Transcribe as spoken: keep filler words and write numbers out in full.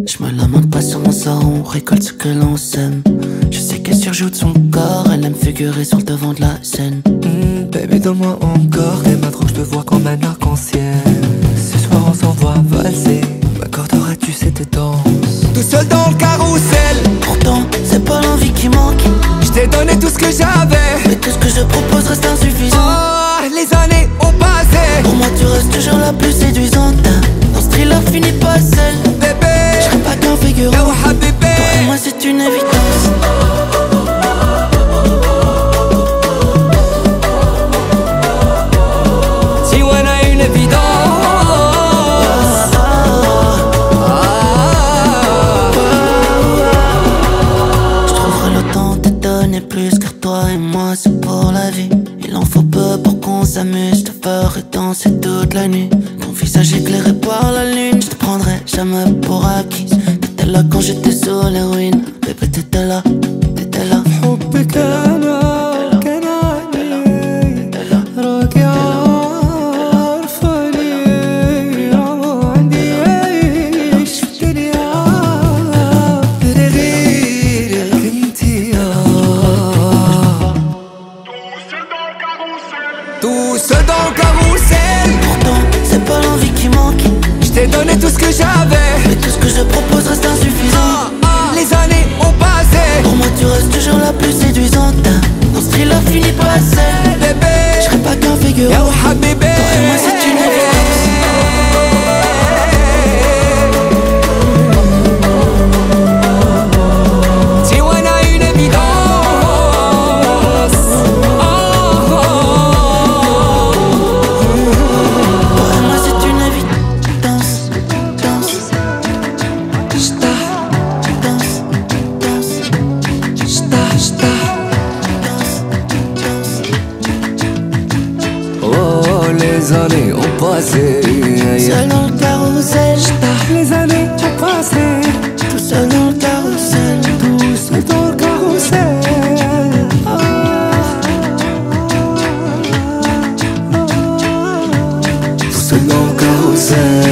Je me lamente pas sur mon sort, on récolte ce que l'on sème. Je sais qu'elle surjoue de son corps, elle aime figurer sur le devant de la scène. Mmh, baby donne-moi encore, et maintenant je te vois comme un arc-en-ciel. Ce soir on s'envoie valser, m'accorderas-tu cette danse? Tout seul dans le carrousel. Pourtant c'est pas l'envie qui manque. Je t'ai donné tout ce que j'avais, mais tout ce que je propose reste insuffisant. Oh, les années ont passé. Pour moi tu restes toujours la plus séduisante. Dans ce thriller finis pas seul. Bébé, je serai pas qu'un figurant. Yaouha bébé, toi et moi c'est une évidence. Tijuana une évidence. Je trouverai le temps de te donner plus, car toi et moi c'est pour la vie. Il en faut peu pour qu'on s'amuse, je te ferai danser toute la nuit. Ton visage éclairé par la lune, je te prendrai jamais pour acquise. T'étais là quand j'étais sur les ruines, bébé t'étais là, t'étais là. حبك أنا كان عندي راكي عارفاني عندي شفتني غيرك انتي tout seul dans le carrousel. Pourtant c'est pas l'envie qui manque. Je t'ai donné tout ce que j'avais, mais tout ce que je propose reste insuffisant. ah, ah, les années ont passé. Pour moi tu restes toujours la plus séduisante. Dans ce thriller finis pas seul. Bébé, je serai pas qu'un figurant. Yaouha bébé, toi et moi c'est une évidence. Tijuana une évidence. Oh, oh, Toi et moi c'est une évidence. Danse, J'ta, danse, danse, j'ta, j'ta. danse, danse. Oh, les années ont passé. Seul dans le carrousel, Les années ont passé. tout seul dans le carrousel. Tout seul dans le carrousel. Tout seul dans le carrousel.